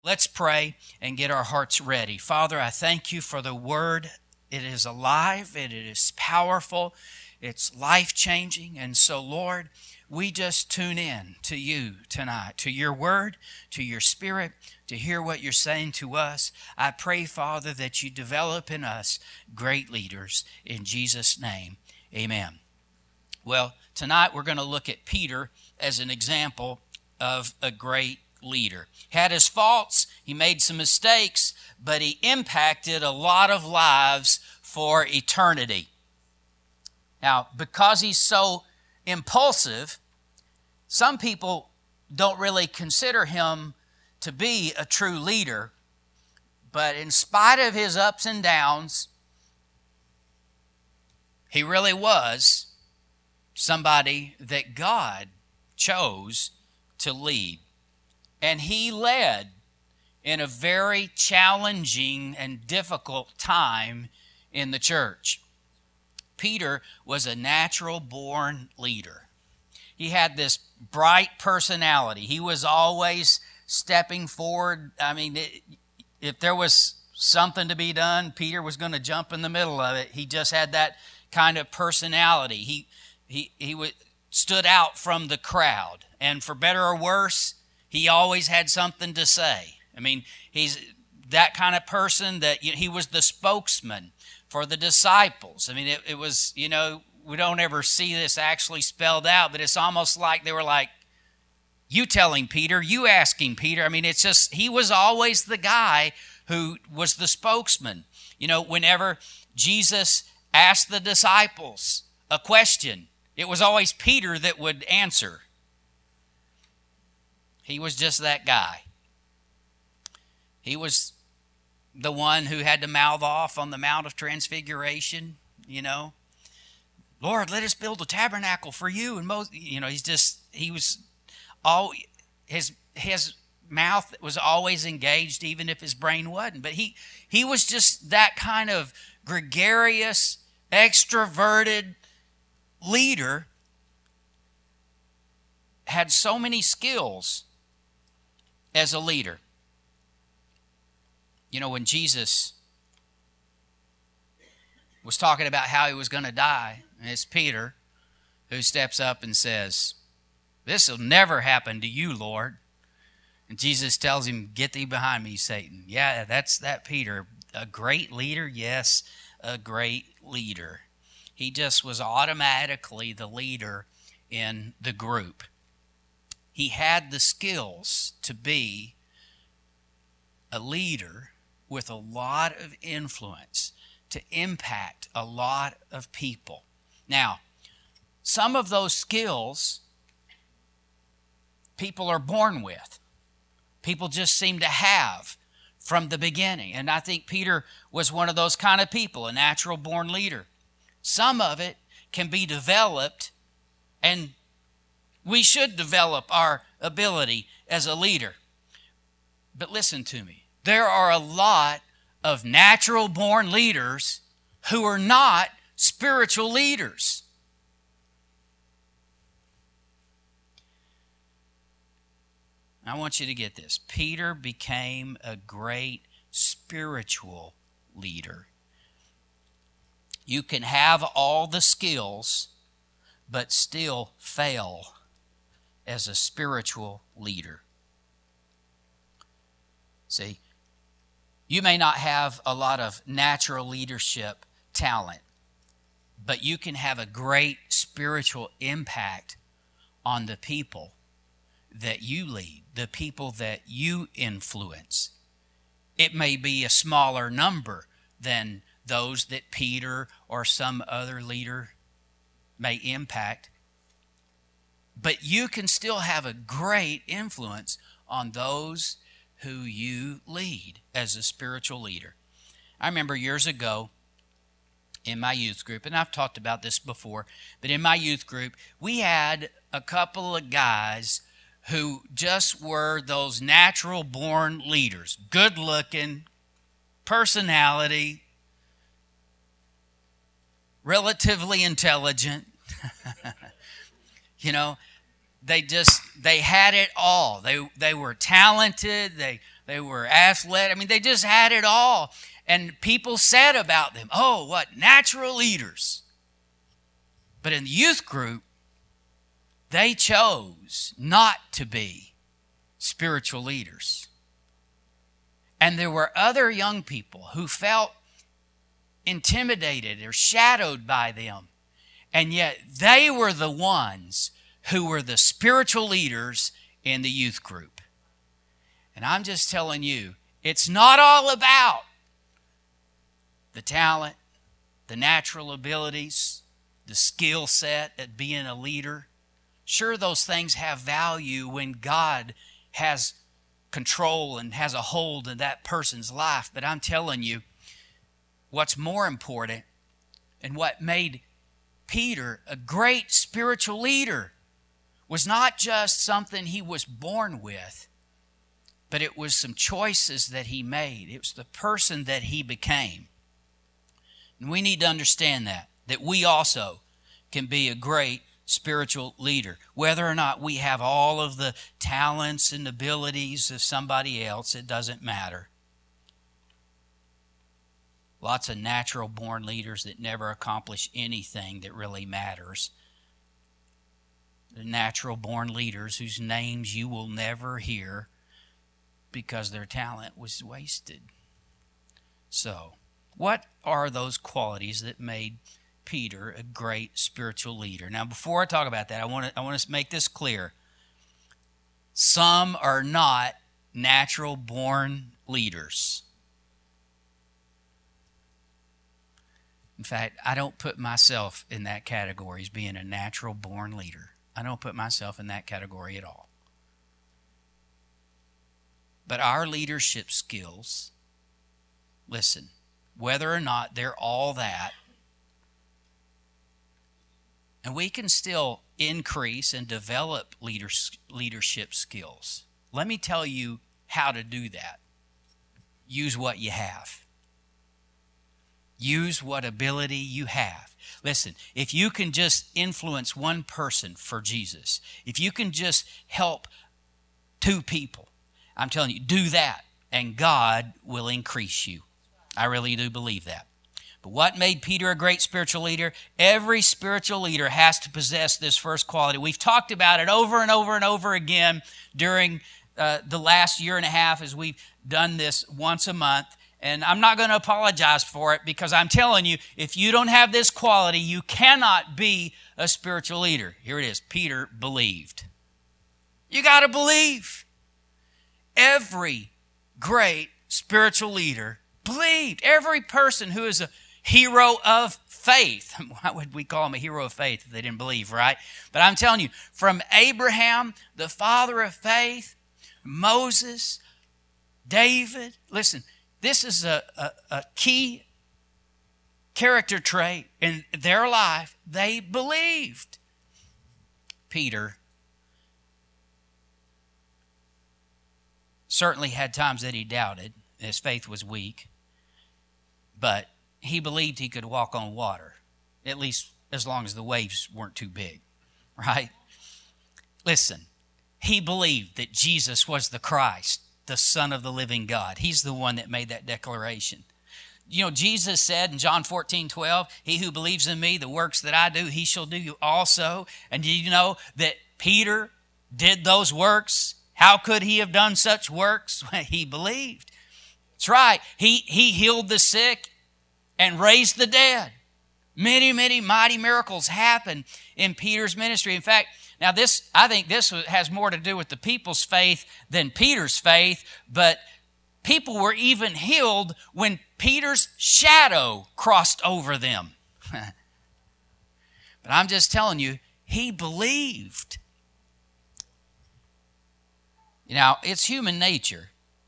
Let's pray and get our hearts ready. Father, I thank you for the word. It is alive, it is powerful, it's life-changing. And so, Lord, we just tune in to you tonight, to your word, to your spirit, to hear what you're saying to us. I pray, Father, that you develop in us great leaders. In Jesus' name, amen. Well, tonight we're going to look at Peter as an example of a great leader. Had his faults, he made some mistakes, but he impacted a lot of lives for eternity. Now, because he's so impulsive, some people don't really consider him to be a true leader, but in spite of his ups and downs, he really was somebody that God chose to lead. And he led in a very challenging and difficult time in the church. Peter was a natural-born leader. He had this bright personality. He was always stepping forward. I mean, if there was something to be done, Peter was going to jump in the middle of it. He just had that kind of personality. He stood out from the crowd. And for better or worse, he always had something to say. I mean, he's that kind of person that he was the spokesman for the disciples. I mean, it was, we don't ever see this actually spelled out, but it's almost like they were like, you telling Peter, you asking Peter. I mean, it's just, he was always the guy who was the spokesman. Whenever Jesus asked the disciples a question, it was always Peter that would answer. He was just that guy. He was the one who had to mouth off on the Mount of Transfiguration, Lord, let us build a tabernacle for you. And his mouth was always engaged, even if his brain wasn't. But he was just that kind of gregarious, extroverted leader, had so many skills as a leader. When Jesus was talking about how he was going to die, and it's Peter who steps up and says, "This will never happen to you, Lord." And Jesus tells him, "Get thee behind me, Satan." Yeah, that's that Peter. A great leader? Yes, a great leader. He just was automatically the leader in the group. He had the skills to be a leader with a lot of influence, to impact a lot of people. Now, some of those skills people are born with. People just seem to have from the beginning. And I think Peter was one of those kind of people, a natural born leader. Some of it can be developed, and we should develop our ability as a leader. But listen to me. There are a lot of natural born leaders who are not spiritual leaders. I want you to get this. Peter became a great spiritual leader. You can have all the skills, but still fail as a spiritual leader. See, you may not have a lot of natural leadership talent, but you can have a great spiritual impact on the people that you lead, the people that you influence. It may be a smaller number than those that Peter or some other leader may impact, but you can still have a great influence on those who you lead as a spiritual leader. I remember years ago in my youth group, and I've talked about this before, but in my youth group, we had a couple of guys who just were those natural born leaders, good looking, personality, relatively intelligent. They had it all. They were talented. They They were athletic. I mean, they just had it all. And people said about them, oh, what, natural leaders. But in the youth group, they chose not to be spiritual leaders. And there were other young people who felt intimidated or shadowed by them. And yet they were the ones who were the spiritual leaders in the youth group. And I'm just telling you, it's not all about the talent, the natural abilities, the skill set at being a leader. Sure, those things have value when God has control and has a hold in that person's life. But I'm telling you, what's more important and what made Peter a great spiritual leader was not just something he was born with, but it was some choices that he made. It was the person that he became. And we need to understand that we also can be a great spiritual leader. Whether or not we have all of the talents and abilities of somebody else, it doesn't matter. Lots of natural born leaders that never accomplish anything that really matters. The natural born leaders whose names you will never hear because their talent was wasted. So, what are those qualities that made Peter a great spiritual leader? Now, before I talk about that, I want to make this clear. Some are not natural born leaders. In fact, I don't put myself in that category as being a natural born leader. I don't put myself in that category at all. But our leadership skills, listen, whether or not they're all that, and we can still increase and develop leadership skills. Let me tell you how to do that. Use what you have. Use what ability you have. Listen, if you can just influence one person for Jesus, if you can just help 2 people, I'm telling you, do that, and God will increase you. I really do believe that. But what made Peter a great spiritual leader? Every spiritual leader has to possess this first quality. We've talked about it over and over and over again during the last year and a half as we've done this once a month. And I'm not going to apologize for it because I'm telling you, if you don't have this quality, you cannot be a spiritual leader. Here it is. Peter believed. You got to believe. Every great spiritual leader believed. Every person who is a hero of faith. Why would we call him a hero of faith if they didn't believe, right? But I'm telling you, from Abraham, the father of faith, Moses, David, listen, this is a key character trait in their life. They believed. Peter certainly had times that he doubted. His faith was weak. But he believed he could walk on water, at least as long as the waves weren't too big, right? Listen, he believed that Jesus was the Christ, the Son of the living God. He's the one that made that declaration. You know, Jesus said in John 14:12, he who believes in me, the works that I do, he shall do also. And do you know that Peter did those works? How could he have done such works? He believed. That's right. He healed the sick and raised the dead. Many, many mighty miracles happened in Peter's ministry. In fact, now I think this has more to do with the people's faith than Peter's faith, but people were even healed when Peter's shadow crossed over them. But I'm just telling you, he believed. Now, it's human nature.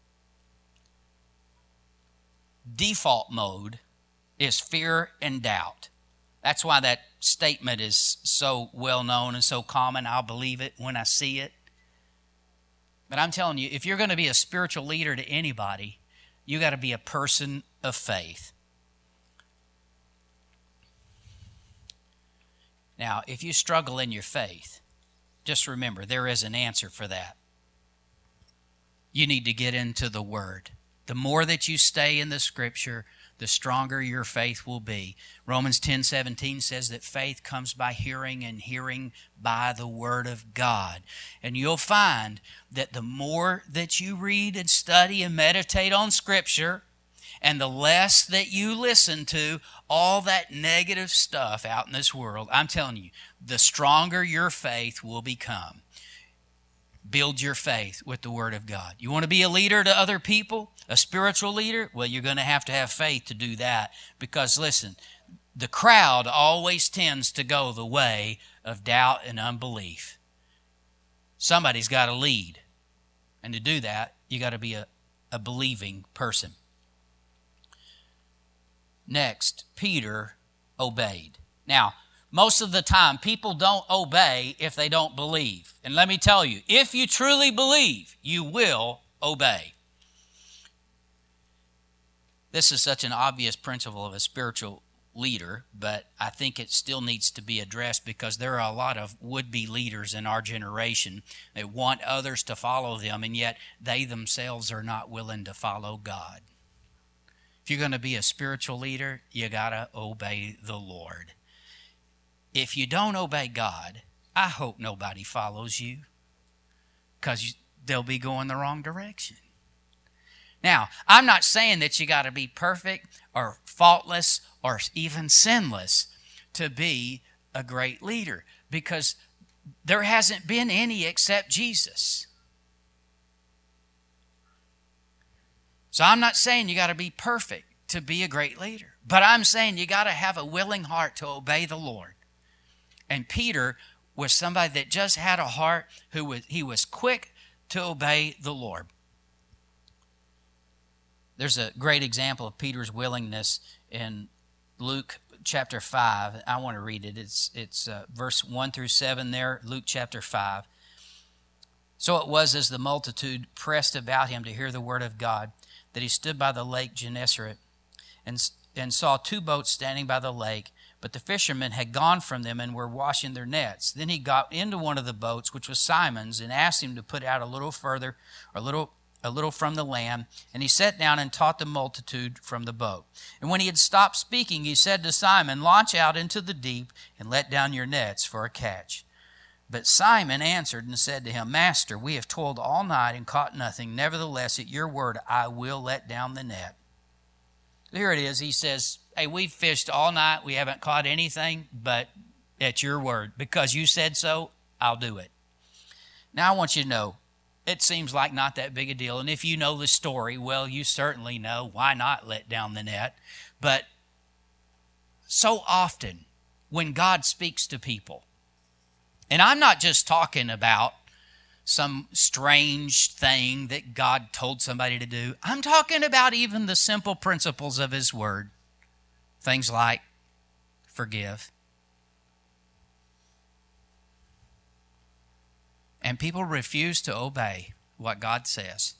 Default mode is fear and doubt. That's why that statement is so well known and so common. I'll believe it when I see it. But I'm telling you, if you're going to be a spiritual leader to anybody, you got to be a person of faith. Now, if you struggle in your faith, just remember there is an answer for that. You need to get into the Word. The more that you stay in the Scripture, the stronger your faith will be. Romans 10:17 says that faith comes by hearing, and hearing by the Word of God. And you'll find that the more that you read and study and meditate on Scripture, and the less that you listen to all that negative stuff out in this world, I'm telling you, the stronger your faith will become. Build your faith with the Word of God. You want to be a leader to other people, a spiritual leader? Well, you're going to have faith to do that. Because listen, the crowd always tends to go the way of doubt and unbelief. Somebody's got to lead. And to do that, you got to be a believing person. Next, Peter obeyed. Now, most of the time, people don't obey if they don't believe. And let me tell you, if you truly believe, you will obey. This is such an obvious principle of a spiritual leader, but I think it still needs to be addressed because there are a lot of would-be leaders in our generation that want others to follow them, and yet they themselves are not willing to follow God. If you're going to be a spiritual leader, you got to obey the Lord. If you don't obey God, I hope nobody follows you because they'll be going the wrong direction. Now, I'm not saying that you got to be perfect or faultless or even sinless to be a great leader, because there hasn't been any except Jesus. So I'm not saying you got to be perfect to be a great leader, but I'm saying you got to have a willing heart to obey the Lord. And Peter was somebody that just had a heart he was quick to obey the Lord. There's a great example of Peter's willingness in Luke chapter 5. I want to read it. It's verse 1 through 7 there, Luke chapter 5. So it was, as the multitude pressed about him to hear the word of God, that he stood by the lake Gennesaret and saw two boats standing by the lake, but the fishermen had gone from them and were washing their nets. Then he got into one of the boats, which was Simon's, and asked him to put out a little further, a little from the land. And he sat down and taught the multitude from the boat. And when he had stopped speaking, he said to Simon, "Launch out into the deep and let down your nets for a catch." But Simon answered and said to him, "Master, we have toiled all night and caught nothing. Nevertheless, at your word, I will let down the net." Here it is. He says, "Hey, we've fished all night. We haven't caught anything, but at your word, because you said so, I'll do it." Now, I want you to know, it seems like not that big a deal. And if you know the story, well, you certainly know why not let down the net. But so often when God speaks to people, and I'm not just talking about some strange thing that God told somebody to do. I'm talking about even the simple principles of His Word. Things like forgive. And people refuse to obey what God says.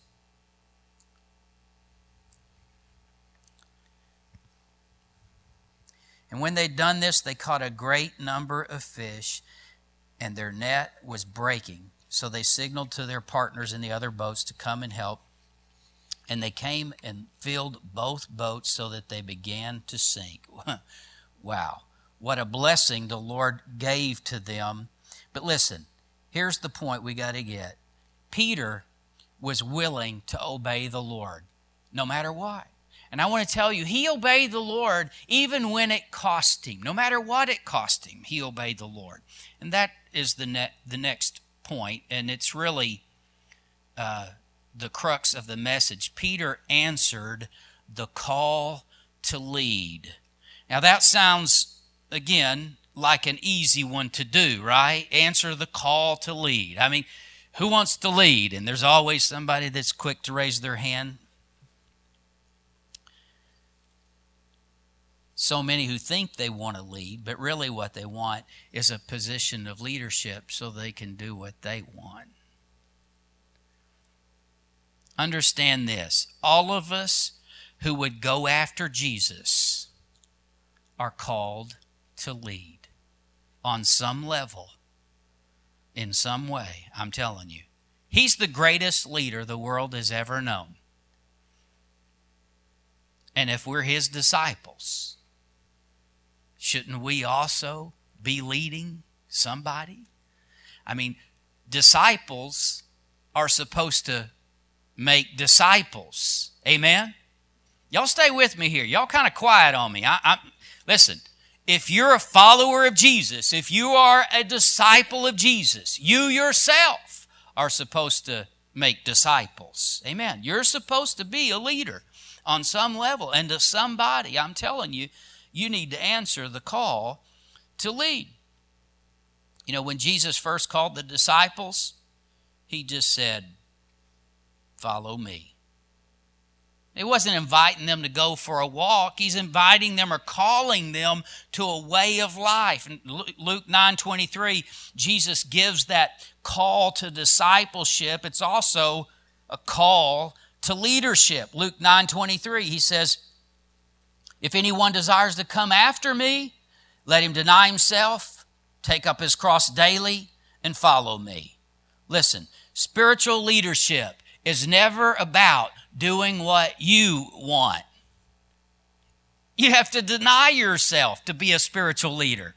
And when they'd done this, they caught a great number of fish, and their net was breaking. So they signaled to their partners in the other boats to come and help. And they came and filled both boats so that they began to sink. Wow, what a blessing the Lord gave to them. But listen, here's the point we got to get. Peter was willing to obey the Lord, no matter what. And I want to tell you, he obeyed the Lord even when it cost him. No matter what it cost him, he obeyed the Lord. And that is the next point, and it's really the crux of the message. Peter answered the call to lead. Now that sounds, again, like an easy one to do, right? Answer the call to lead. I mean, who wants to lead? And there's always somebody that's quick to raise their hand. So many who think they want to lead, but really what they want is a position of leadership so they can do what they want. Understand this. All of us who would go after Jesus are called to lead on some level, in some way. I'm telling you. He's the greatest leader the world has ever known. And if we're his disciples, shouldn't we also be leading somebody? I mean, disciples are supposed to make disciples. Amen? Y'all stay with me here. Y'all kind of quiet on me. Listen, if you're a follower of Jesus, if you are a disciple of Jesus, you yourself are supposed to make disciples. Amen. You're supposed to be a leader on some level. And to somebody, I'm telling you, you need to answer the call to lead. You know, when Jesus first called the disciples, he just said, "Follow me." He wasn't inviting them to go for a walk. He's inviting them or calling them to a way of life. In Luke 9:23, Jesus gives that call to discipleship. It's also a call to leadership. Luke 9:23, he says, "If anyone desires to come after me, let him deny himself, take up his cross daily, and follow me." Listen, spiritual leadership is never about doing what you want. You have to deny yourself to be a spiritual leader.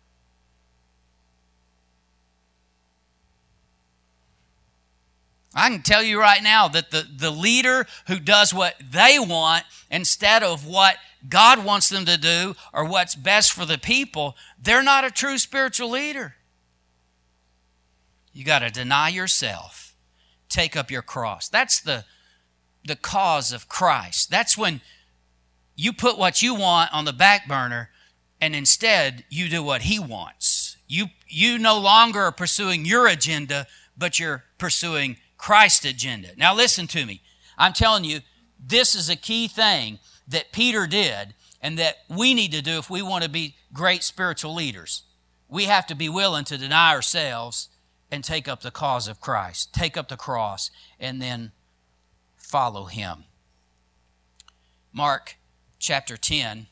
I can tell you right now that the leader who does what they want instead of what God wants them to do or what's best for the people, they're not a true spiritual leader. You got to deny yourself. Take up your cross. That's the cause of Christ. That's when you put what you want on the back burner and instead you do what he wants. You no longer are pursuing your agenda, but you're pursuing Christ's agenda. Now listen to me. I'm telling you, this is a key thing that Peter did and that we need to do if we want to be great spiritual leaders. We have to be willing to deny ourselves and take up the cause of Christ. Take up the cross and then follow him. Mark chapter 10.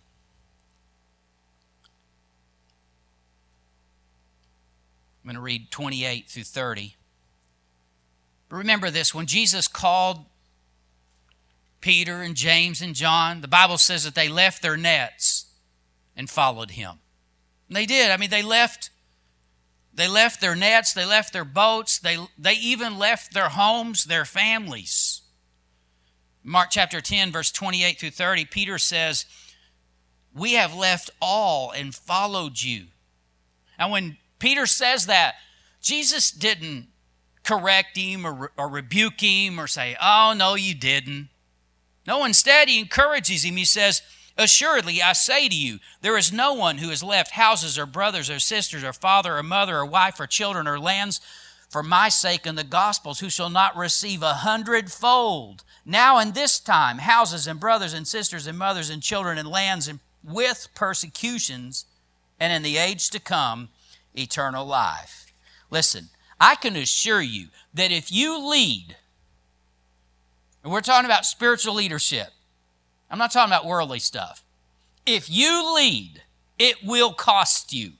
I'm going to read 28 through 30. But remember this, when Jesus called Peter and James and John, the Bible says that they left their nets and followed him. And they did. I mean, they left their nets, they left their boats, they even left their homes, their families. Mark chapter 10, verse 28 through 30, Peter says, "We have left all and followed you." And when Peter says that, Jesus didn't correct him or rebuke him or say, "Oh, no, you didn't." No, instead, he encourages him. He says, "Assuredly, I say to you, there is no one who has left houses or brothers or sisters or father or mother or wife or children or lands for my sake and the gospel's who shall not receive 100-fold. Now in this time, houses and brothers and sisters and mothers and children and lands and with persecutions, and in the age to come, eternal life." Listen, I can assure you that if you lead, and we're talking about spiritual leadership, I'm not talking about worldly stuff. If you lead, it will cost you.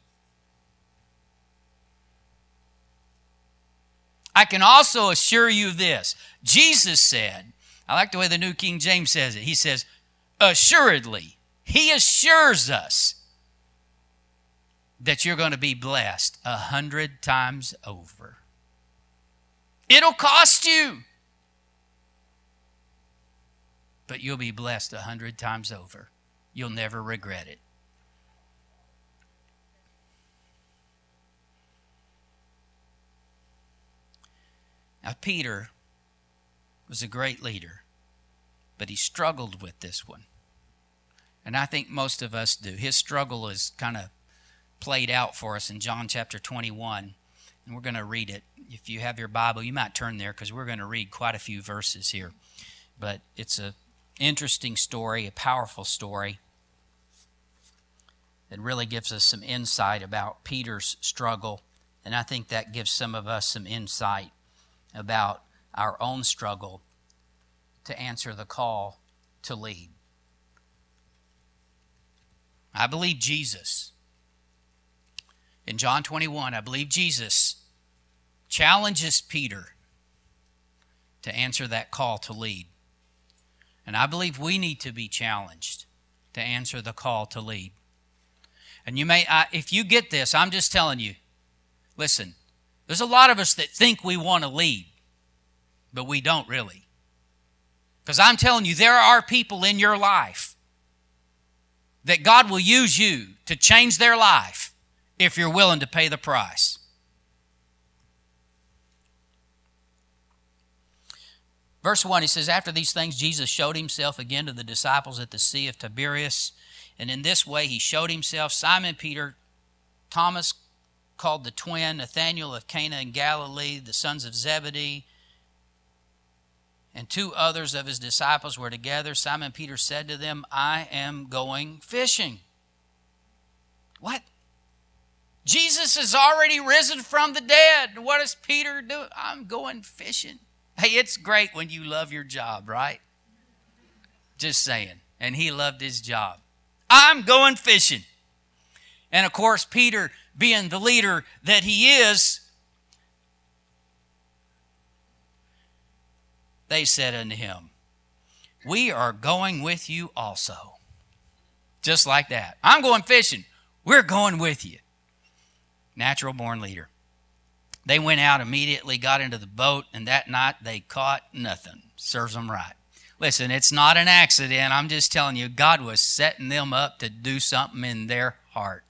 I can also assure you this. Jesus said, I like the way the New King James says it. He says, assuredly. He assures us that you're going to be blessed 100 times over. It'll cost you, but you'll be blessed 100 times over. You'll never regret it. Now, Peter was a great leader, but he struggled with this one. And I think most of us do. His struggle is kind of played out for us in John chapter 21, and we're going to read it. If you have your Bible, you might turn there because we're going to read quite a few verses here. But it's an interesting story, a powerful story that really gives us some insight about Peter's struggle, and I think that gives some of us some insight about our own struggle to answer the call to lead. I believe Jesus. In John 21, I believe Jesus challenges Peter to answer that call to lead. And I believe we need to be challenged to answer the call to lead. And you may, if you get this, I'm just telling you, listen, there's a lot of us that think we want to lead, but we don't really. Because I'm telling you, there are people in your life that God will use you to change their life if you're willing to pay the price. Verse 1, he says, after these things, Jesus showed himself again to the disciples at the Sea of Tiberias. And in this way he showed himself: Simon Peter, Thomas called the twin, Nathanael of Cana in Galilee, the sons of Zebedee, and 2 others of his disciples were together. Simon Peter said to them, I am going fishing. What? Jesus is already risen from the dead. What does Peter do? I'm going fishing. Hey, it's great when you love your job, right? Just saying. And he loved his job. I'm going fishing. And of course, Peter, being the leader that he is, they said unto him, we are going with you also. Just like that. I'm going fishing. We're going with you. Natural born leader. They went out immediately, got into the boat, and that night they caught nothing. Serves them right. Listen, it's not an accident. I'm just telling you, God was setting them up to do something in their heart.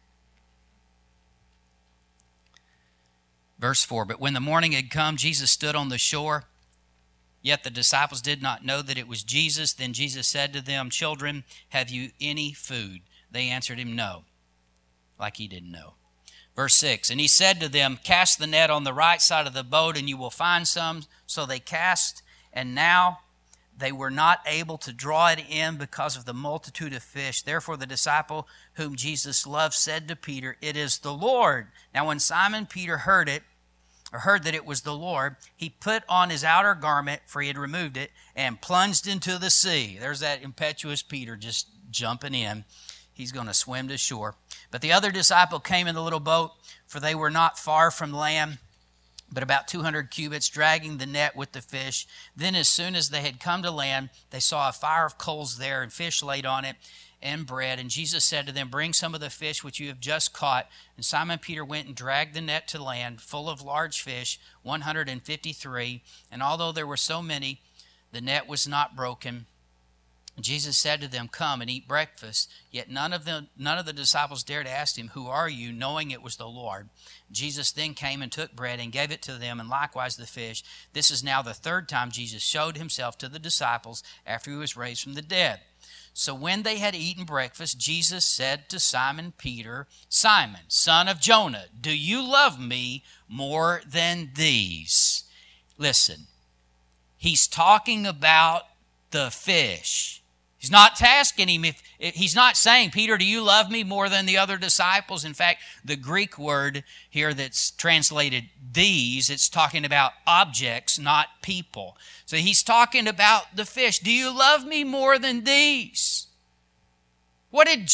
Verse 4, but when the morning had come, Jesus stood on the shore. Yet the disciples did not know that it was Jesus. Then Jesus said to them, children, have you any food? They answered him, no. Like he didn't know. Verse 6, and he said to them, cast the net on the right side of the boat, and you will find some. So they cast, and now they were not able to draw it in because of the multitude of fish. Therefore the disciple whom Jesus loved said to Peter, it is the Lord. Now when Simon Peter heard that it was the Lord, he put on his outer garment, for he had removed it, and plunged into the sea. There's that impetuous Peter just jumping in. He's going to swim to shore. But the other disciple came in the little boat, for they were not far from land, but about 200 cubits, dragging the net with the fish. Then as soon as they had come to land, they saw a fire of coals there, and fish laid on it, and bread. And Jesus said to them, bring some of the fish which you have just caught. And Simon Peter went and dragged the net to land, full of large fish, 153. And although there were so many, the net was not broken. Jesus said to them, come and eat breakfast. Yet none of the disciples dared ask him, who are you, knowing it was the Lord. Jesus then came and took bread and gave it to them, and likewise the fish. This is now the 3rd time Jesus showed himself to the disciples after he was raised from the dead. So when they had eaten breakfast, Jesus said to Simon Peter, Simon, son of Jonah, do you love me more than these? Listen, he's talking about the fish. He's not asking him if he's not saying, Peter, do you love me more than the other disciples? In fact, the Greek word here that's translated these, it's talking about objects, not people. So he's talking about the fish. Do you love me more than these? What did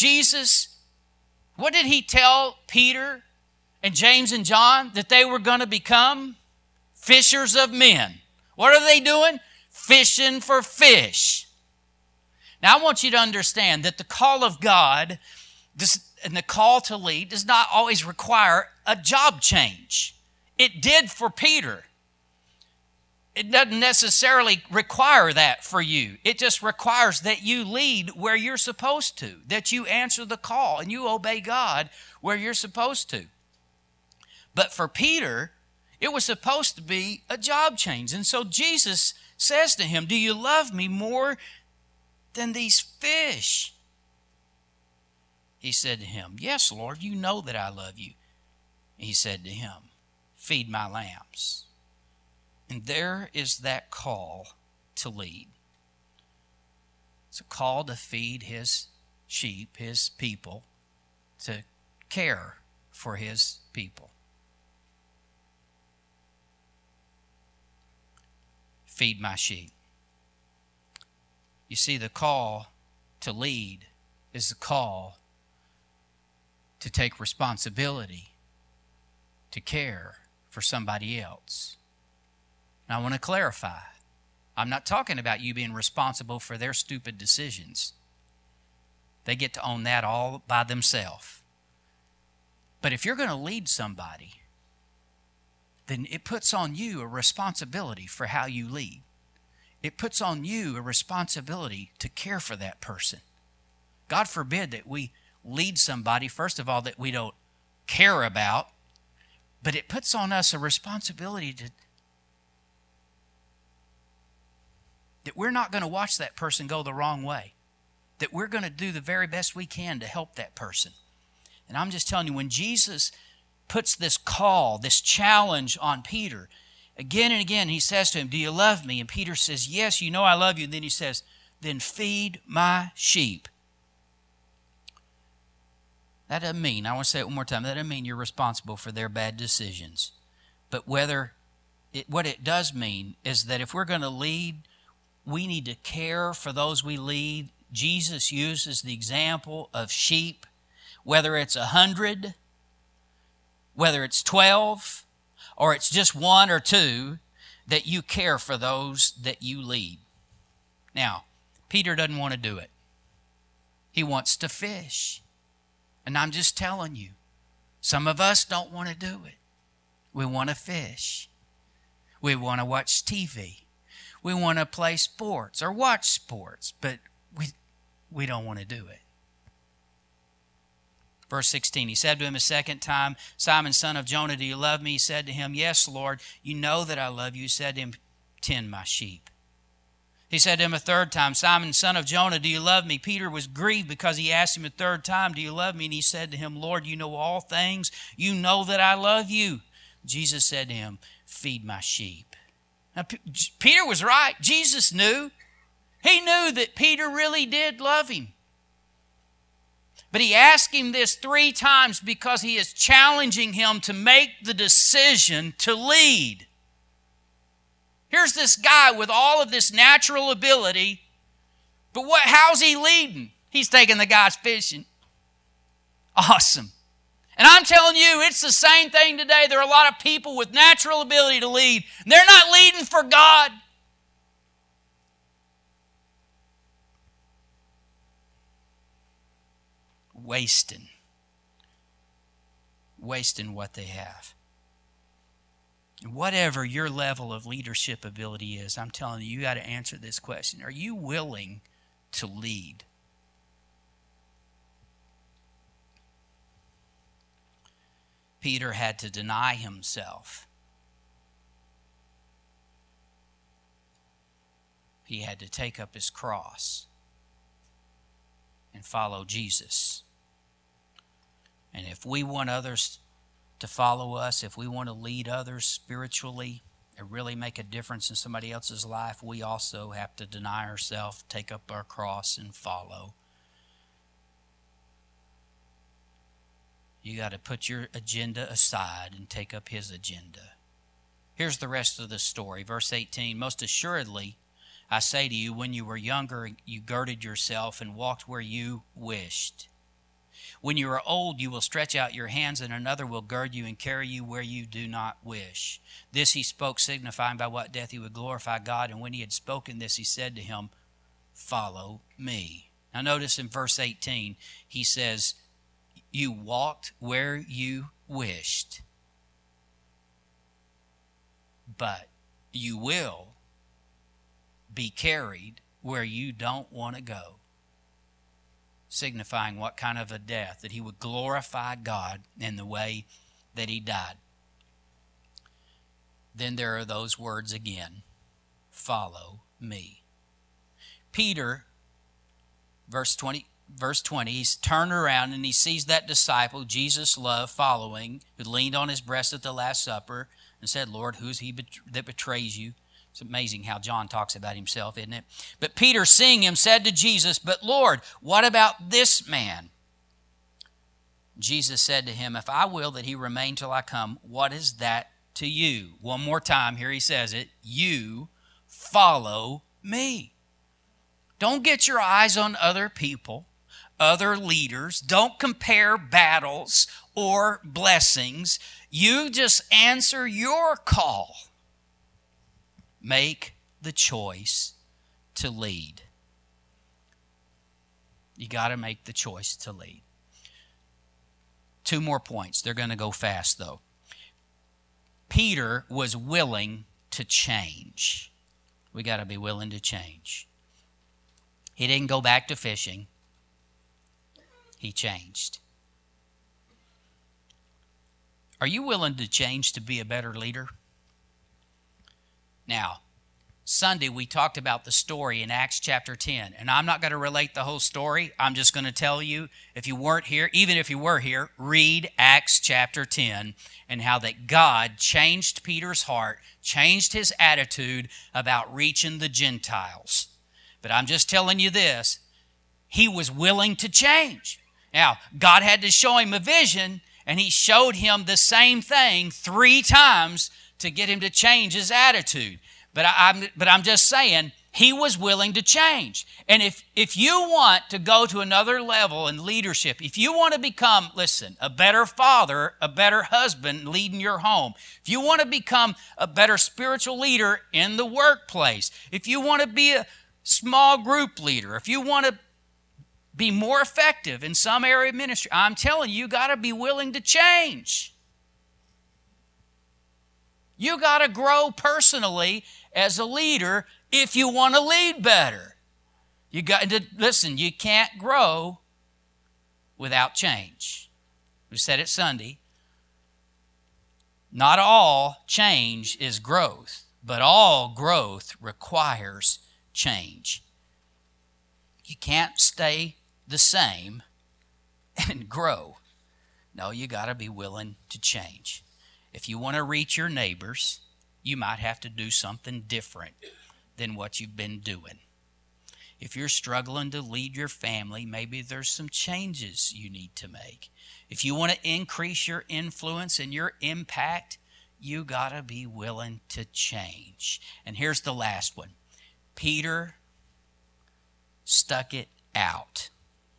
he tell Peter and James and John? That they were going to become fishers of men. What are they doing? Fishing for fish. Now, I want you to understand that the call of God and the call to lead does not always require a job change. It did for Peter. It doesn't necessarily require that for you. It just requires that you lead where you're supposed to, that you answer the call and you obey God where you're supposed to. But for Peter, it was supposed to be a job change. And so Jesus says to him, do you love me more than these fish? He said to him, yes, Lord, you know that I love you. He said to him, feed my lambs. And there is that call to lead. It's a call to feed his sheep, his people, to care for his people. Feed my sheep. You see, the call to lead is the call to take responsibility, to care for somebody else. And I want to clarify. I'm not talking about you being responsible for their stupid decisions. They get to own that all by themselves. But if you're going to lead somebody, then it puts on you a responsibility for how you lead. It puts on you a responsibility to care for that person. God forbid that we lead somebody, first of all, that we don't care about, but it puts on us a responsibility that we're not going to watch that person go the wrong way, that we're going to do the very best we can to help that person. And I'm just telling you, when Jesus puts this call, this challenge on Peter, again and again, he says to him, do you love me? And Peter says, yes, you know I love you. And then he says, then feed my sheep. That doesn't mean, I want to say it one more time, that doesn't mean you're responsible for their bad decisions. But what it does mean is that if we're going to lead, we need to care for those we lead. Jesus uses the example of sheep, whether it's 100, whether it's 12, or it's just 1 or 2, that you care for those that you lead. Now, Peter doesn't want to do it. He wants to fish. And I'm just telling you, some of us don't want to do it. We want to fish. We want to watch TV. We want to play sports or watch sports, but we don't want to do it. Verse 16, he said to him a second time, Simon, son of Jonah, do you love me? He said to him, yes, Lord, you know that I love you. He said to him, tend my sheep. He said to him a third time, Simon, son of Jonah, do you love me? Peter was grieved because he asked him a third time, do you love me? And he said to him, Lord, you know all things. You know that I love you. Jesus said to him, feed my sheep. Now, Peter was right. Jesus knew. He knew that Peter really did love him. But he asked him this 3 times because he is challenging him to make the decision to lead. Here's this guy with all of this natural ability, but how's he leading? He's taking the guys fishing. Awesome. And I'm telling you, it's the same thing today. There are a lot of people with natural ability to lead. They're not leading for God. Wasting what they have. And whatever your level of leadership ability is, I'm telling you, you got to answer this question. Are you willing to lead? Peter had to deny himself. He had to take up his cross and follow Jesus. And if we want others to follow us, if we want to lead others spiritually and really make a difference in somebody else's life, we also have to deny ourselves, take up our cross, and follow. You got to put your agenda aside and take up his agenda. Here's the rest of the story. Verse 18, most assuredly, I say to you, when you were younger, you girded yourself and walked where you wished. When you are old, you will stretch out your hands, and another will gird you and carry you where you do not wish. This he spoke, signifying by what death he would glorify God. And when he had spoken this, he said to him, follow me. Now notice in verse 18, he says, you walked where you wished, but you will be carried where you don't want to go. Signifying what kind of a death, that he would glorify God in the way that he died. Then there are those words again, follow me. Peter, verse 20, he's turned around and he sees that disciple Jesus loved following, who leaned on his breast at the Last Supper and said, Lord, who's he that betrays you? It's amazing how John talks about himself, isn't it? But Peter, seeing him, said to Jesus, but Lord, what about this man? Jesus said to him, if I will that he remain till I come, what is that to you? One more time, here he says it, you follow me. Don't get your eyes on other people, other leaders. Don't compare battles or blessings. You just answer your call. make the choice to lead. You got to make the choice to lead. 2 more points. They're going to go fast, though. Peter was willing to change. We got to be willing to change. He didn't go back to fishing. He changed. Are you willing to change to be a better leader? Now, Sunday we talked about the story in Acts chapter 10, and I'm not going to relate the whole story. I'm just going to tell you, if you weren't here, even if you were here, read Acts chapter 10 and how that God changed Peter's heart, changed his attitude about reaching the Gentiles. But I'm just telling you this, he was willing to change. Now, God had to show him a vision, and he showed him the same thing 3 times to get him to change his attitude. But I'm just saying, he was willing to change. And if you want to go to another level in leadership, if you want to become, listen, a better father, a better husband leading your home, if you want to become a better spiritual leader in the workplace, if you want to be a small group leader, if you want to be more effective in some area of ministry, I'm telling you, you got to be willing to change. You got to grow personally as a leader if you want to lead better. You got to listen, you can't grow without change. We said it Sunday. Not all change is growth, but all growth requires change. You can't stay the same and grow. No, you got to be willing to change. If you want to reach your neighbors, you might have to do something different than what you've been doing. If you're struggling to lead your family, maybe there's some changes you need to make. If you want to increase your influence and your impact, you got to be willing to change. And here's the last one. Peter stuck it out.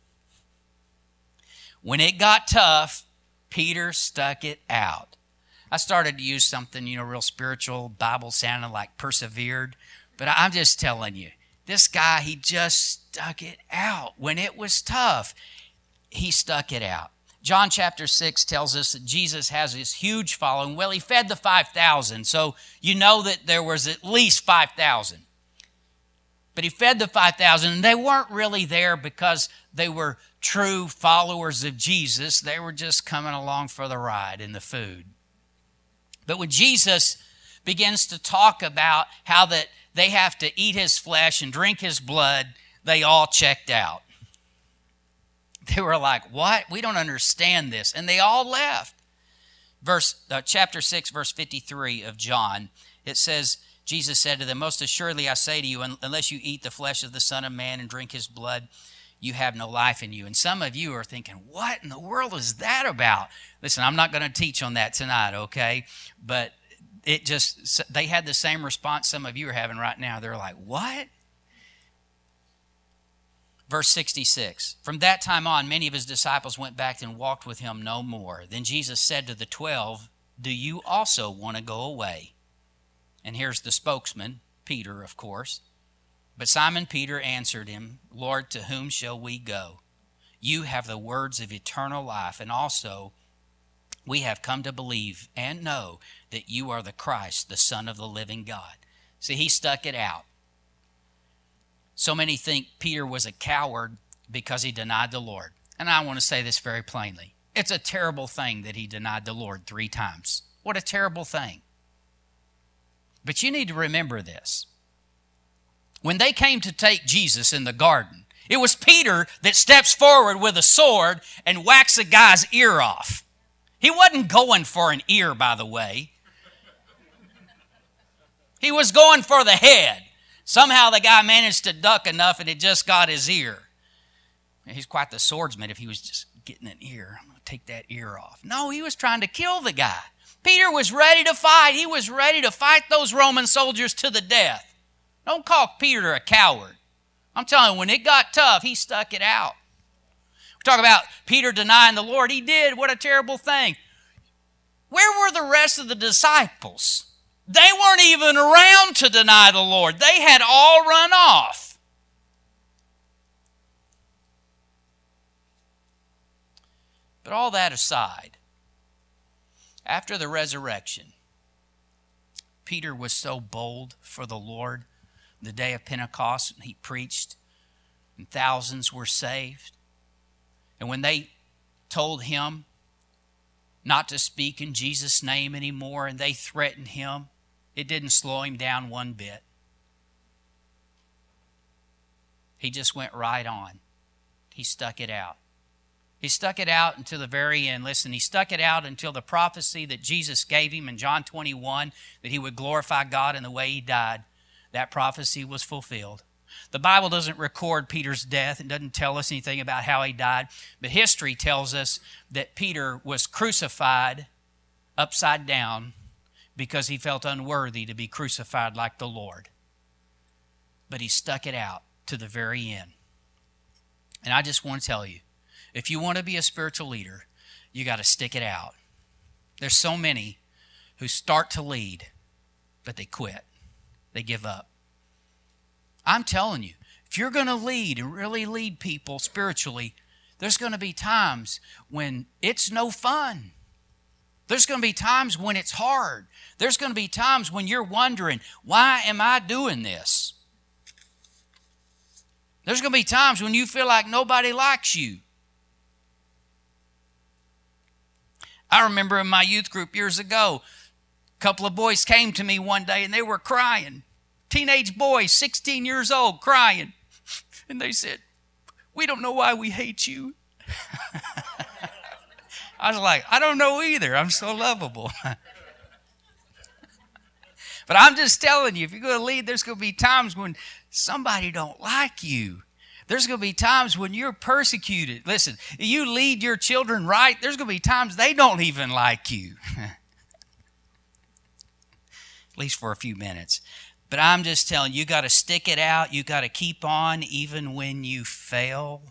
When it got tough, Peter stuck it out. I started to use something, real spiritual, Bible sounding like persevered. But I'm just telling you, this guy, he just stuck it out. When it was tough, he stuck it out. John chapter 6 tells us that Jesus has this huge following. Well, he fed the 5,000, so you know that there was at least 5,000. But he fed the 5,000, and they weren't really there because they were true followers of Jesus. They were just coming along for the ride in the food. But when Jesus begins to talk about how that they have to eat his flesh and drink his blood, they all checked out. They were like, what? We don't understand this. And they all left. Chapter 6, verse 53 of John, it says, Jesus said to them, most assuredly I say to you, unless you eat the flesh of the Son of Man and drink his blood, you have no life in you. And some of you are thinking, what in the world is that about? Listen, I'm not going to teach on that tonight, okay? But they had the same response some of you are having right now. They're like, what? Verse 66, from that time on, many of his disciples went back and walked with him no more. Then Jesus said to the 12, do you also want to go away? And here's the spokesman, Peter, of course. But Simon Peter answered him, Lord, to whom shall we go? You have the words of eternal life, and also we have come to believe and know that you are the Christ, the Son of the living God. See, he stuck it out. So many think Peter was a coward because he denied the Lord. And I want to say this very plainly. It's a terrible thing that he denied the Lord 3 times. What a terrible thing. But you need to remember this. When they came to take Jesus in the garden, it was Peter that steps forward with a sword and whacks a guy's ear off. He wasn't going for an ear, by the way. He was going for the head. Somehow the guy managed to duck enough and it just got his ear. He's quite the swordsman if he was just getting an ear. I'm going to take that ear off. No, he was trying to kill the guy. Peter was ready to fight. He was ready to fight those Roman soldiers to the death. Don't call Peter a coward. I'm telling you, when it got tough, he stuck it out. We talk about Peter denying the Lord. He did. What a terrible thing. Where were the rest of the disciples? They weren't even around to deny the Lord. They had all run off. But all that aside, after the resurrection, Peter was so bold for the Lord the day of Pentecost, and he preached, and thousands were saved. And when they told him not to speak in Jesus' name anymore, and they threatened him, it didn't slow him down one bit. He just went right on. He stuck it out. He stuck it out until the very end. Listen, he stuck it out until the prophecy that Jesus gave him in John 21, that he would glorify God in the way he died, that prophecy was fulfilled. The Bible doesn't record Peter's death. It doesn't tell us anything about how he died. But history tells us that Peter was crucified upside down because he felt unworthy to be crucified like the Lord. But he stuck it out to the very end. And I just want to tell you, if you want to be a spiritual leader, you got to stick it out. There's so many who start to lead, but they quit. They give up. I'm telling you, if you're going to lead and really lead people spiritually, there's going to be times when it's no fun. There's going to be times when it's hard. There's going to be times when you're wondering, why am I doing this? There's going to be times when you feel like nobody likes you. I remember in my youth group years ago, a couple of boys came to me one day and they were crying. Teenage boys, 16 years old, crying. And they said, "We don't know why we hate you." I was like, I don't know either. I'm so lovable. But I'm just telling you, if you're going to lead, there's going to be times when somebody don't like you. There's going to be times when you're persecuted. Listen, you lead your children right, there's going to be times they don't even like you. At least for a few minutes. But I'm just telling you, you got to stick it out. You got to keep on even when you fail.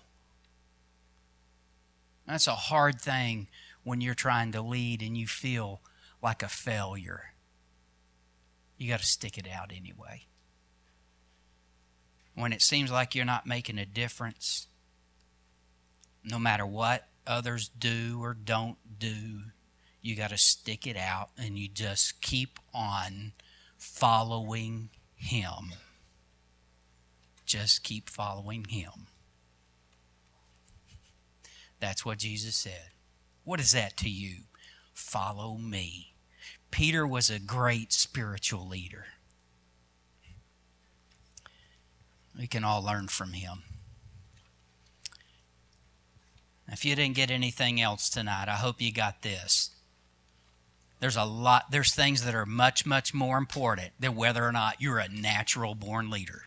That's a hard thing when you're trying to lead and you feel like a failure. You got to stick it out anyway. When it seems like you're not making a difference, no matter what others do or don't do, you got to stick it out and you just keep on following Him. Just keep following Him. That's what Jesus said. What is that to you? Follow me. Peter was a great spiritual leader. We can all learn from him. If you didn't get anything else tonight, I hope you got this. There's things that are much, much more important than whether or not you're a natural born leader.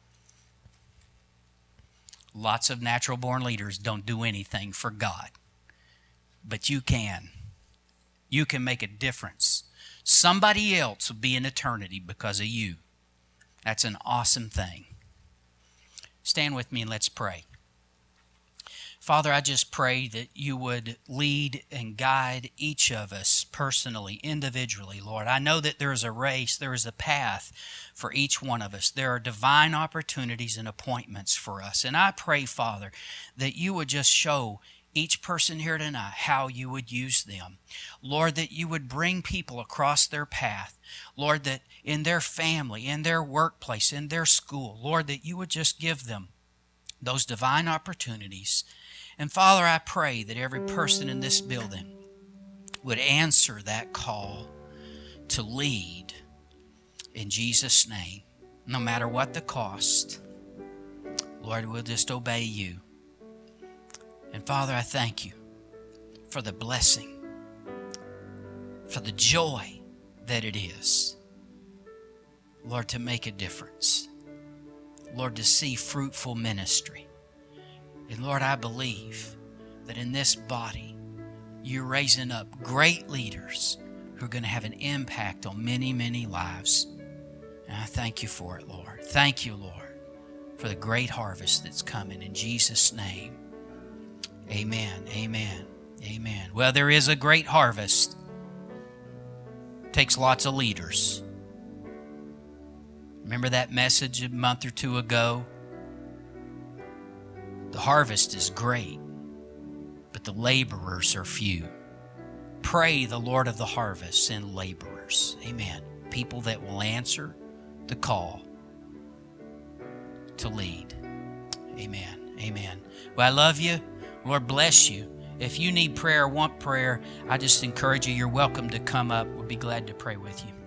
Lots of natural born leaders don't do anything for God. But you can. You can make a difference. Somebody else will be in eternity because of you. That's an awesome thing. Stand with me and let's pray. Father, I just pray that you would lead and guide each of us personally, individually, Lord. I know that there is a race, there is a path for each one of us. There are divine opportunities and appointments for us. And I pray, Father, that you would just show each person here tonight how you would use them. Lord, that you would bring people across their path. Lord, that in their family, in their workplace, in their school, Lord, that you would just give them those divine opportunities. And Father, I pray that every person in this building would answer that call to lead in Jesus' name, no matter what the cost. Lord, we'll just obey you. And Father, I thank you for the blessing, for the joy that it is, Lord, to make a difference. Lord, to see fruitful ministry. And Lord, I believe that in this body, you're raising up great leaders who are going to have an impact on many, many lives. And I thank you for it, Lord. Thank you, Lord, for the great harvest that's coming. In Jesus' name, amen, amen, amen. Well, there is a great harvest. It takes lots of leaders. Remember that message a month or two ago? The harvest is great, but the laborers are few. Pray the Lord of the harvest send laborers. Amen. People that will answer the call to lead. Amen. Amen. Well, I love you. Lord bless you. If you need prayer or want prayer, I just encourage you, you're welcome to come up. We'll be glad to pray with you.